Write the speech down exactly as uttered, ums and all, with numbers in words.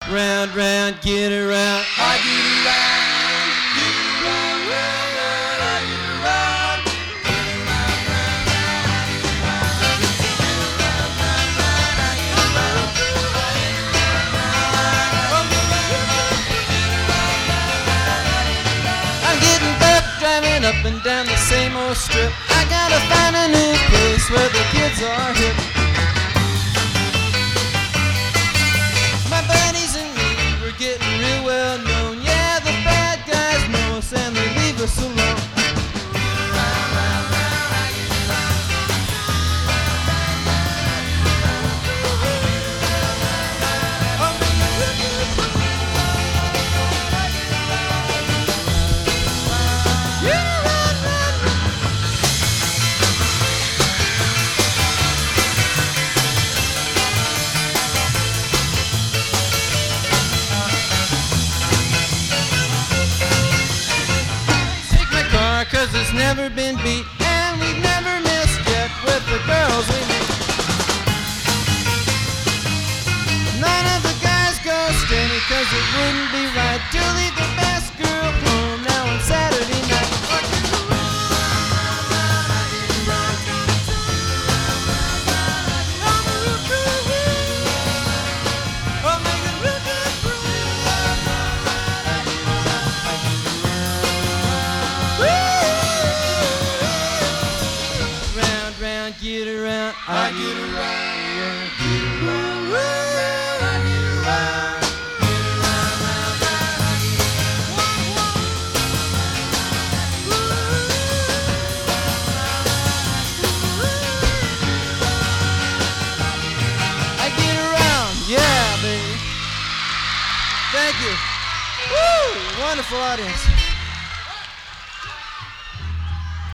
Round, round, get around. I get around, get around, round, round, I get around. Get around, round, round, I get around. Get around, round, round, I get around. I'm getting back, driving up and down the same old strip. I gotta find a new place where the kids are hip. My buddies and me, we're getting real well known. Yeah, the bad guys know us and they leave us alone. Cause it's never been beat, and we've never missed yet with the girls we meet. None of the guys go steady, cause it wouldn't be right to leave the best girl home now on Saturday night. Get around, I get around, get around, round, round, I get around. Get around, round, round, I get I get around, yeah, baby. Thank you. Woo! Wonderful audience.